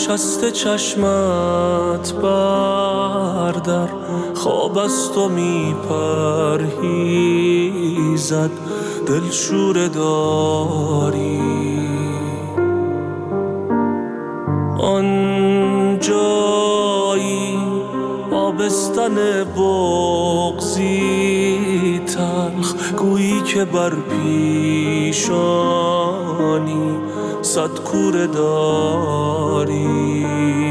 نشسته چشمت بردر، خواب از تو میپرهیزد، دلشوره داری. آن جایی آبستن بغضی تلخ، گویی که بر پیشانی صد کوره داری.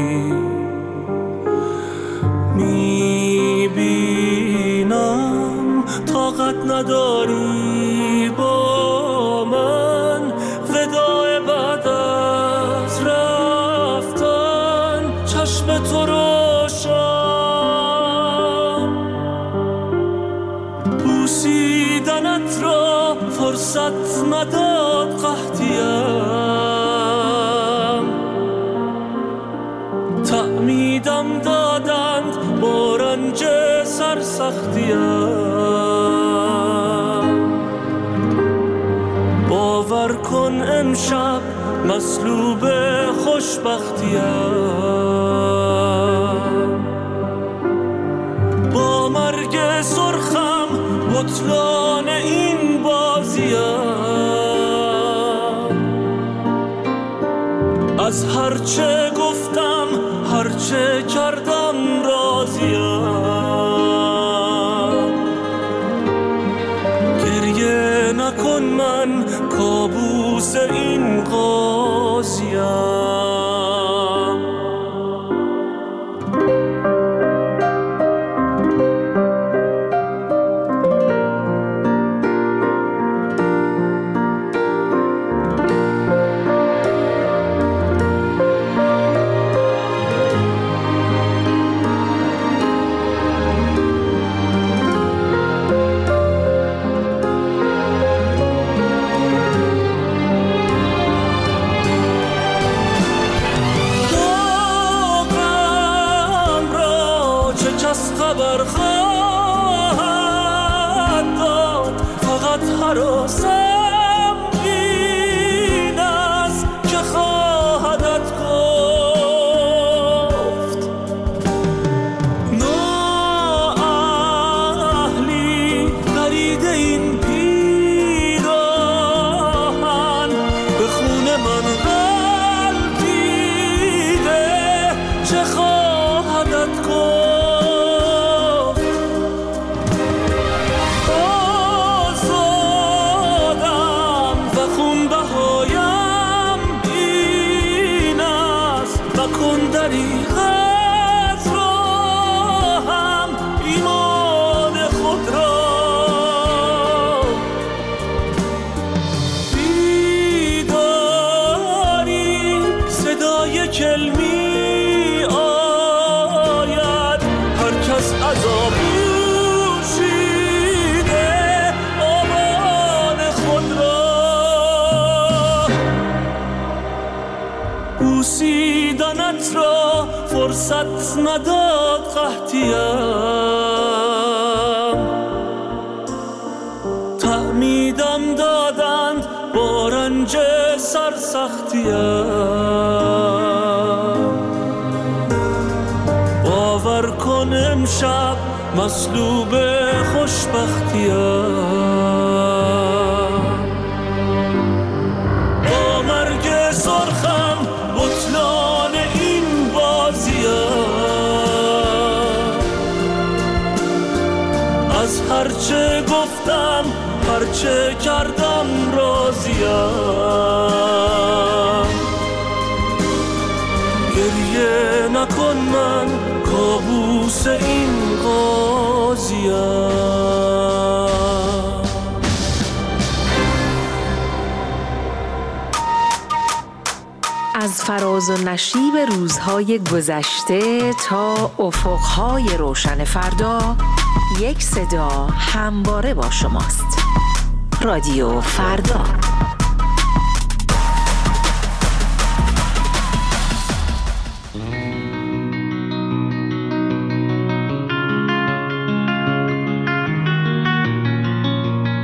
میبینم طاقت نداری با من، وداع بعد از رفتن چشم تو روشن. بوسیدنت را فرصت نداد قحطیم، تعمیدم دادند با رنج سرسختیم. باور کن امشب مصلوب خوشبختیم، با مرگ سرخم بطلان این بازیم. از هرچه گفتم هرچه کردم راضیم. گریه نکن من کابوس این قاضیم. خبر خواهد داد، فقط هراسم این است که خواهدت گفت. نااهلی درید این پیراهن، به خون من غلطیده، چه خواهدت گفت. دریغ از راهم ایمان خود را، بیداری صدای کلمی آید، هر کس عذاب پوشیده آبان خود را. بوسیدنت را فرصت نداد قحطیم، تعمیدم دادند با رنج سرسختیم. باور کن امشب مصلوب خوشبختیم، با مرگ سرخم بطلان این بازیم. از هرچه گفتم هرچه کردم راضیم. گریه نکن من کابوس این قاضیم. از فراز و نشیب روزهای گذشته تا افقهای روشن فردا، یک صدا همواره با شماست. رادیو فردا.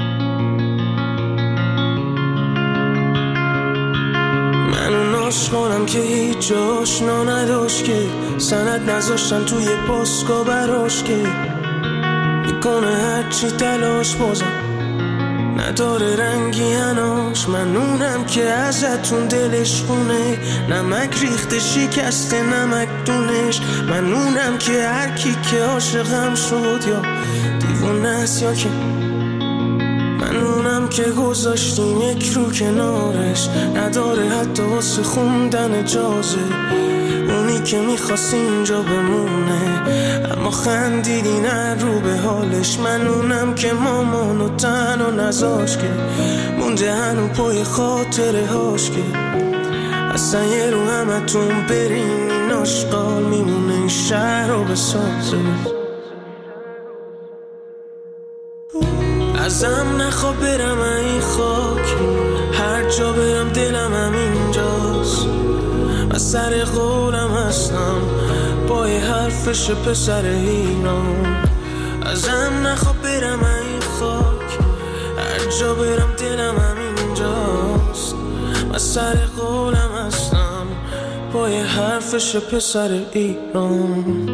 عشقانم عشقم که هیچ آشنا نداشت، که سند نذاشتن توی پاسکا براش، که میکنه هرچی تلاش بازم نداره رنگی هناش. من اونم که ازتون دلش خونه، نمک ریخته شکسته نمک دونش. من اونم که هر کی که عاشقم شد یا دیوونه است یا که من اونم که گذاشتیم یک رو کنارش، نداره حتی واسه خوندن اجازه. اونی که میخواست اینجا بمونه اما خندیدی نه رو به حالش. من اونم که مامانو تنها نذاش، که مونده هنو پای خاطره هاش، که اصلا یه رو همتون برین این آشقال میمونه این شهر رو بسازه. ازم نخواه برم این خاک، هر جا برم دلم همینجاست. من سر قولم هستم پای حرفش پسر ایران. ازم نخواه برم این خاک، هر جا برم دلم همینجاست. من سر قولم هستم پای حرفش پسر ایران.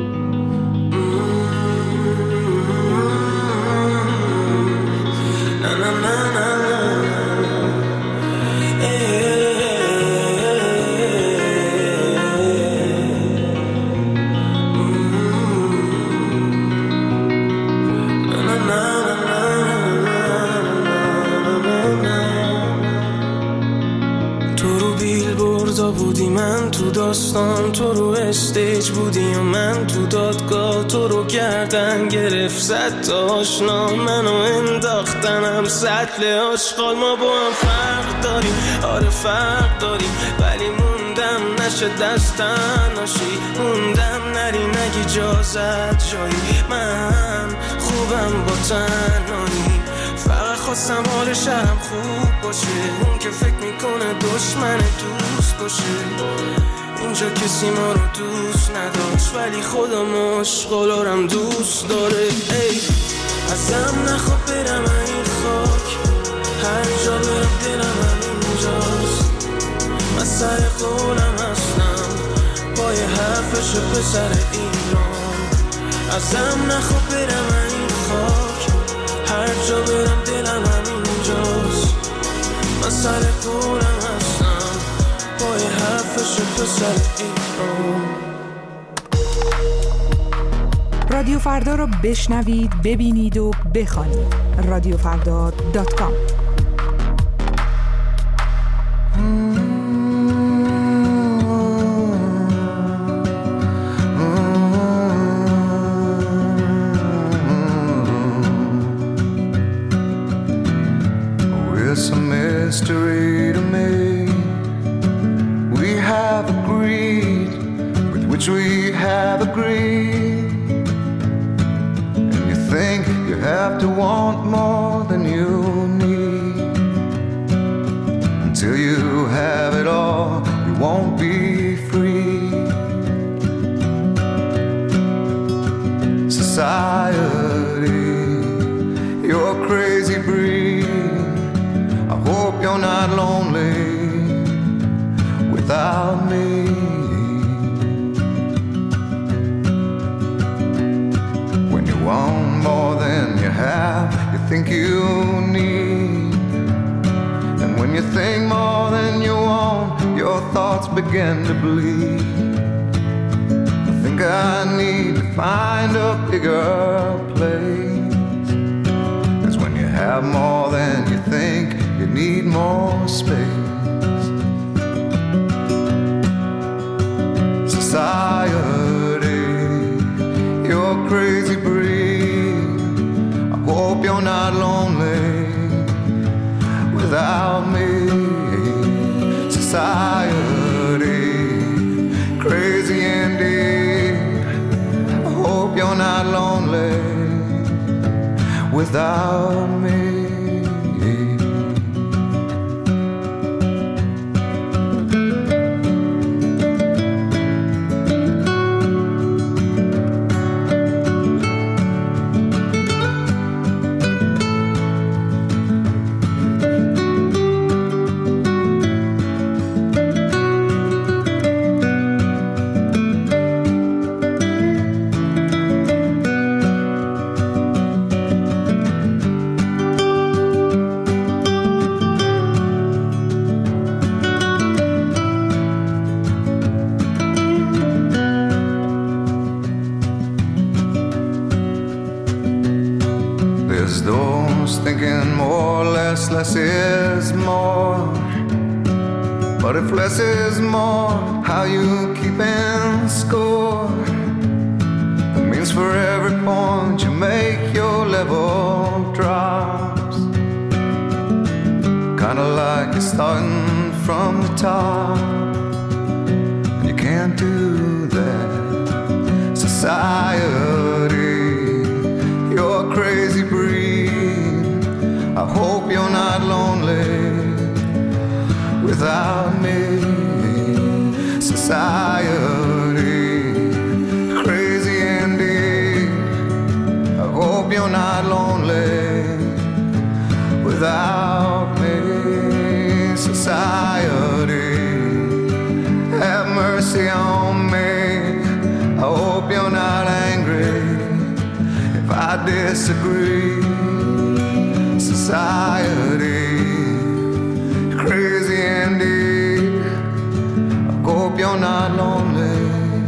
بودی من تو داستان، تو رو استیج بودی و من تو دادگاه. تو رو گردن گرفت زد تا آشنا، منو انداختنم سطل آشغال. ما با هم فرق داریم، آره فرق داریم، ولی موندم نشه دستن ناشی. موندم نری نگی اجازت جایی، من خوبم با تنهایی. فقط خواستم حال شهرم خوب باشه، اون که فکر میکنه دشمن دوست باشه. اینجا کسی ما رو دوست نداشت ولی خودم عشقالارم دوست داره. ای ازم نخواه برم این خاک، هر جا برم دلم همینجاست. من سر قولم هستم پای حرفش پسر ایران. ازم نخواه برم این خاک، هر جا برم دلم همینجاست. من سر قولم هستم پای حرفش پسر ایران. رادیو فردا رو بشنوید، ببینید و بخوانید. رادیوفردا.com. It's a mystery to me. We have agreed with which we have agreed. And you think you have to want more than you need. Until you have it all, you won't be free. Society, you're crazy breed. I hope you're not lonely without me. When you want more than you have, you think you need. And when you think more than you want, your thoughts begin to bleed. I think I need to find a bigger place. 'Cause when you have more than you think, you need more space. Society, you're crazy breed. I hope you're not lonely without me. Society, crazy indeed. I hope you're not lonely without me. There's those thinking more or less is more. But if less is more, how you keeping score? That means for every point you make, your level drops. Kinda like you're starting from the top, and you can't do that. Society, you're a crazy breed. I hope you're not lonely without me. Society, crazy indeed. I hope you're not lonely without me. Society, have mercy on me. I hope you're not angry if I disagree. Society, crazy indeed. I hope you're not lonely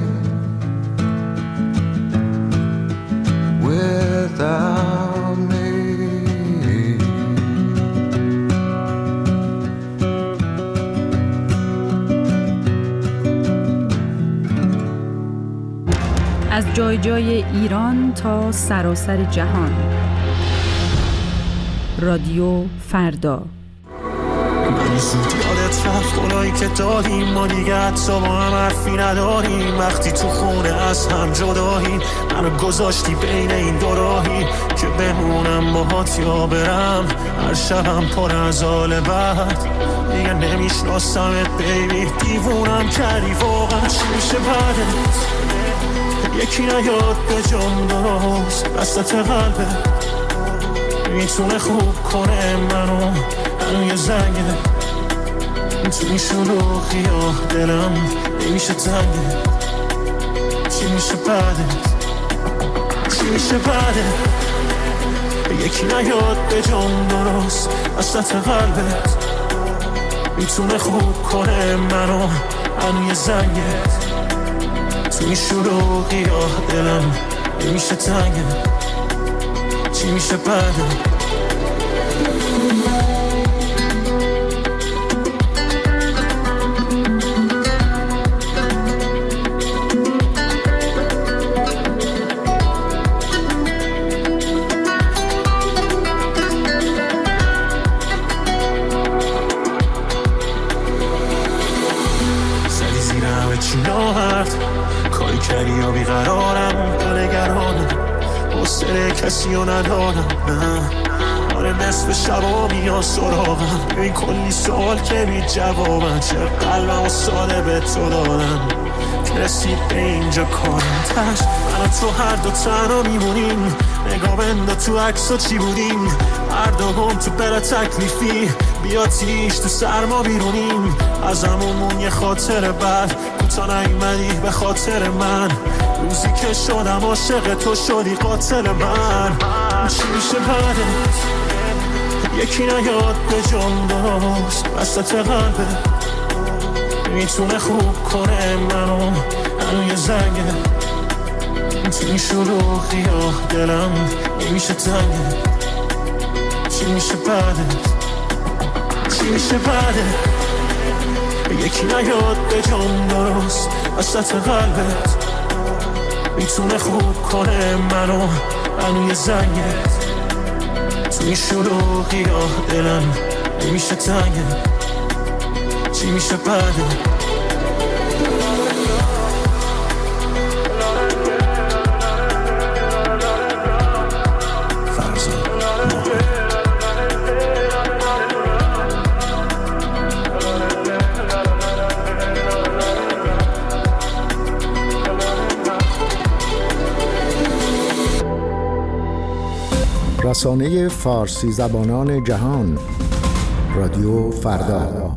without me. از جای جای ایران تا سراسر جهان. رادیو فردا. یادت رفت اونایی که دادیم ما دیگه حتی با هم حرفی نداریم. وقتی تو خونه از هم جداییم منو گذاشتی بین این دو راهی که بمونم باهات یا برم. هر شبم پر از حال بد دیگه نمیشناسمت بیبی. دیوونم کردی واقعا چی میشه بعدت؟ یکی نیاد به جام درست وسط قلبت میتونه خوب کنه منو. الان یه زنگه تو این شلوغی ها دلم نمیشه تنگه. چی میشه بعدت؟ چی میشه بعدت؟ یکی نیاد به جام درست وسط قلبت میتونه خوب کنه منو. الان یه زنگه تو این شلوغی ها دلم نمیشه تنگه. چی میشه بعدت؟ کاری کردی یا بیقرارم تو نگرانم حوصله کسی رو ندارم. نه آره نصف شبا میان سراغم. ببین کلی سوال که بی جوابم. چه قلبم و ساده به تو دادم که رسید به اینجا کارم تش. من تو هر دو تنها میمونیم. نگاه بنده تو عکسا چی بودیم. هر دو گم تو بلا تکلیفی. بیا تیش تو سرما بیرونیم. از همون یه خاطر بد تو نیومدی به خاطر من. روزی که شدم عاشق تو شدی قاتل من. چی میشه بعدت؟ یکی نیاد به جام درست وسط قلبت میتونه خوب کنه منو. الان یه زنگه تو این شلوغی ها دلم نمیشه تنگه. چی میشه بعدت؟ چی میشه بعدت؟ یکی نیاد به جام درست وسط قلبت میتونه خوب کنه منو. الان یه زنگه تو این شلوغی ها دلم نمیشه تنگه. چی میشه بعدت؟ رسانه فارسی زبانان جهان رادیو فردا.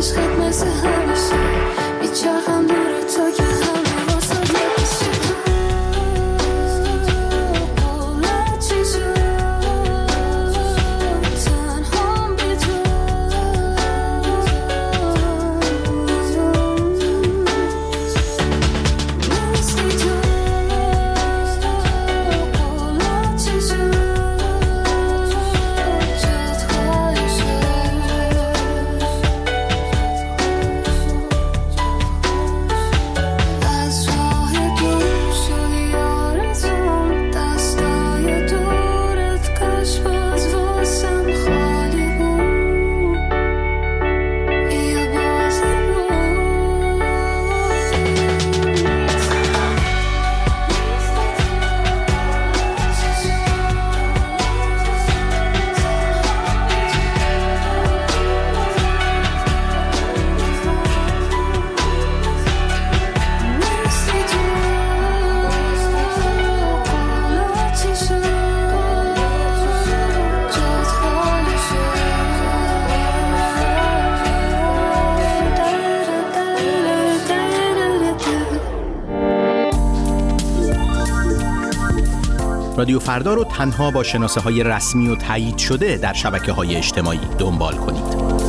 رادیو فردا رو تنها با شناسه‌های رسمی و تایید شده در شبکه‌های اجتماعی دنبال کنید.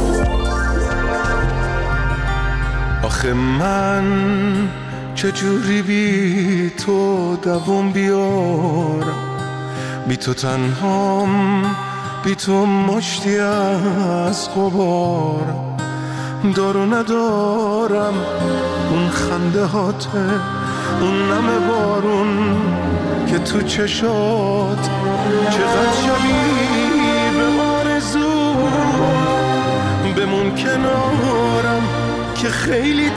آخه من چجوری بی تو دوام بیارم، بی تو تنهام، بی تو مشتی از غبارم، دارو ندارم اون خنده هاته، اون نم بارون که تو چشات، چقدر شبیه به آرزو، بمون کنارم که خیلی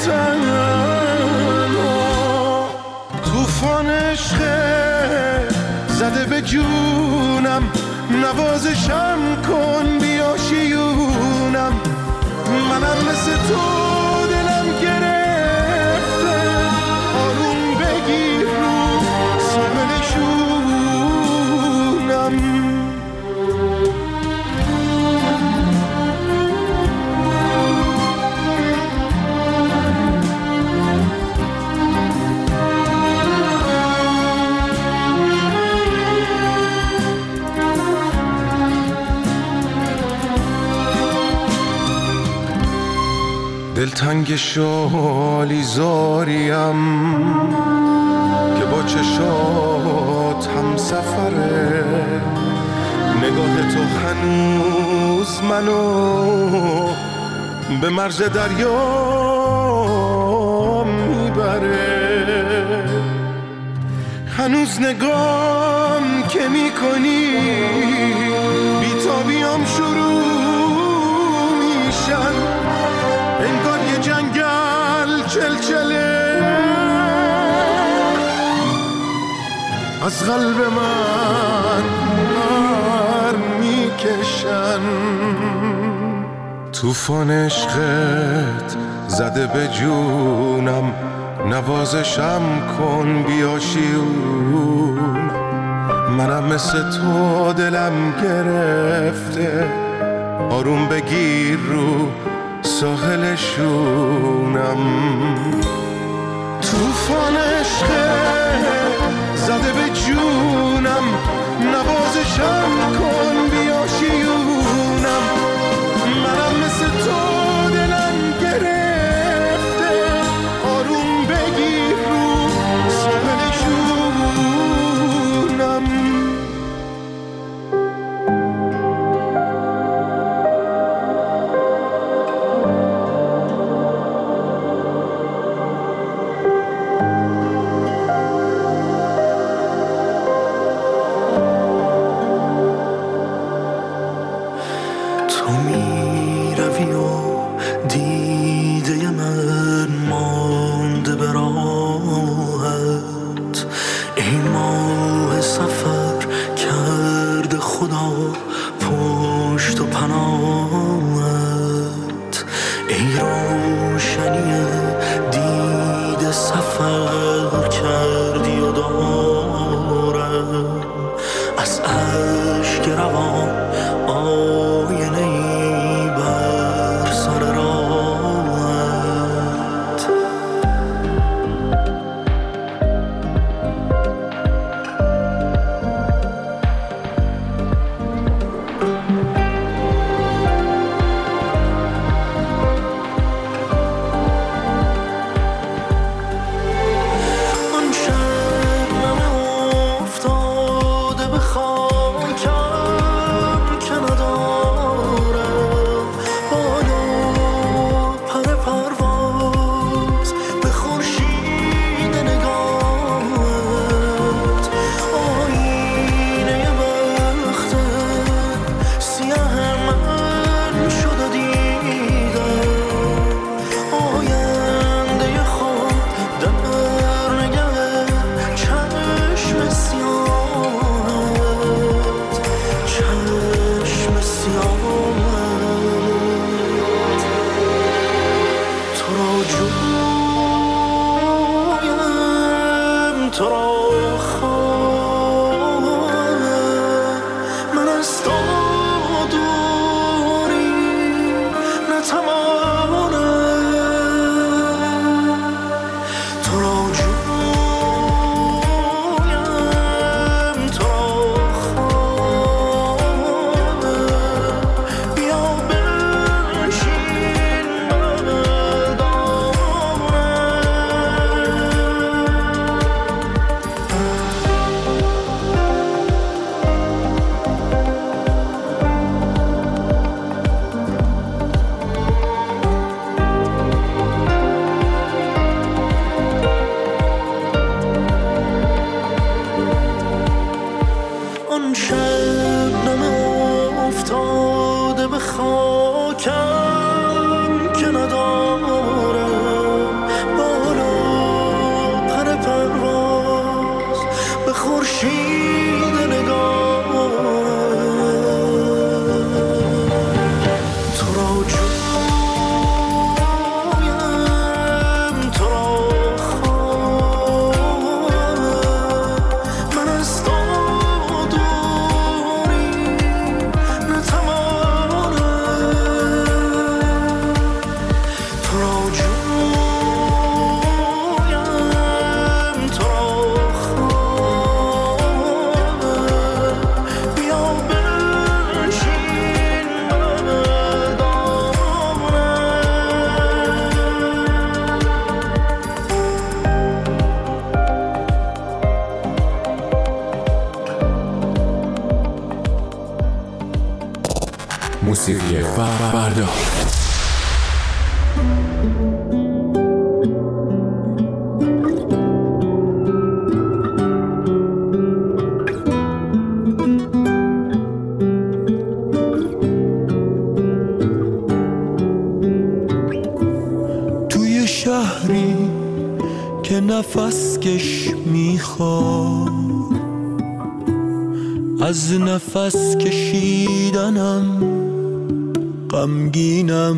تنها، طوفان عشقه زده به جونم، نوازشم کن بیا شیونم، منم مثل تو دلم گرفته، آروم بگیر رو ساحل شونم. دلتنگ شالی زاریم که با چشات هم سفره، نگاه تو هنوز منو به مرز دریا میبره، هنوز نگام که میکنی بیتابیام شروع میشن، انگار یه جنگل چلچله از قلب من بر میکشن، طوفان عشقت زده به جونم، نوازشم کن بیا شیون، منم مثل تو دلم گرفته، آروم بگیر رو ساحل شونم، طوفان عشقت زده به جونم، نوازشم کن بیا شیونم، منم مثل تو دلم گرفته، آروم بگیر رو ساحل شونم. آینه‌ای بر سر راه موسیقی فردا. توی شهری که نفس کش میخواد، از نفس کشیدنم غمگینم،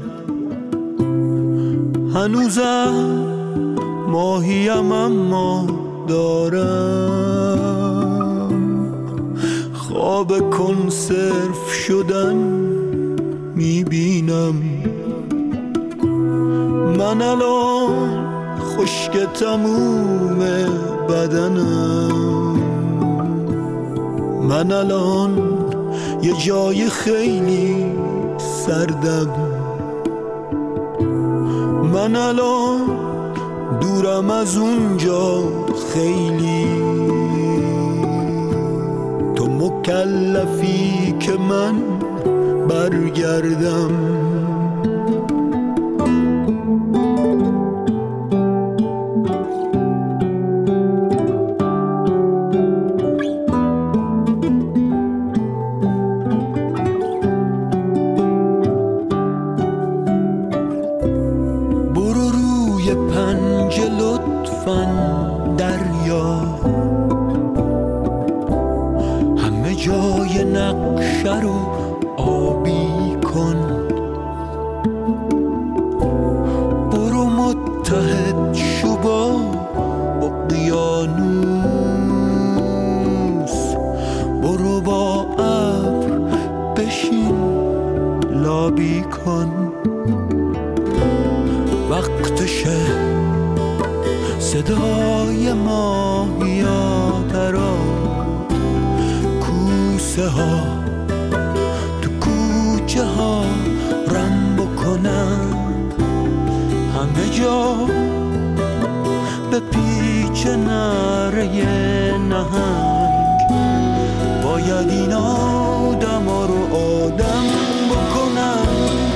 هنوزم ماهیم اما دارم خواب کنسرو شدن میبینم. من الان خشک تموم بدنم، من الان یه جای خیلی سردم، من الان دورم از اونجا خیلی. تو مکلفی که من برگردم، دریا همه جای نقشه رو آبی کن، برو متحد شو با اقیانوس، برو با ابر بشین لابی کن. وقتشه صدای ماهیا درا کوسه ها تو کوچه ها رم بکنن، همه جا به پیچ نره نهنگ. باید این آدم ها رو آدم بکنن.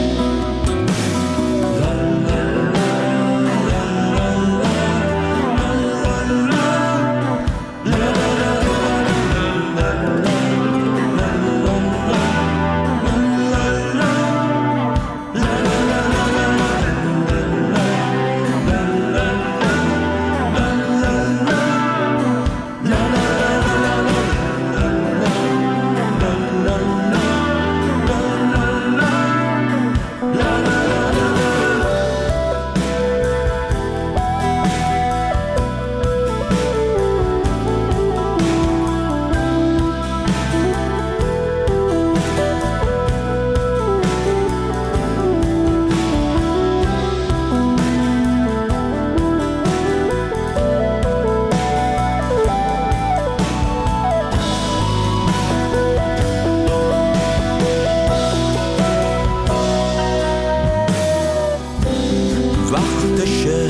وقتشه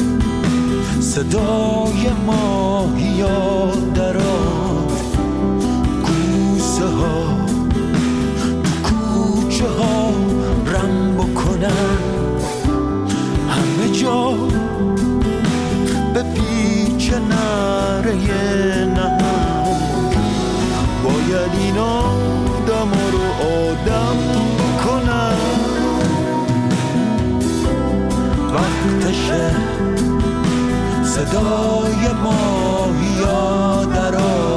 صدای ماهیا درات کوسه ها تو کوچه ها رم بکنن، همه جا به پیچ نره نهنگ. باید این آدم ها رو آدم بکنن. وقتشه صدای ماهیا درا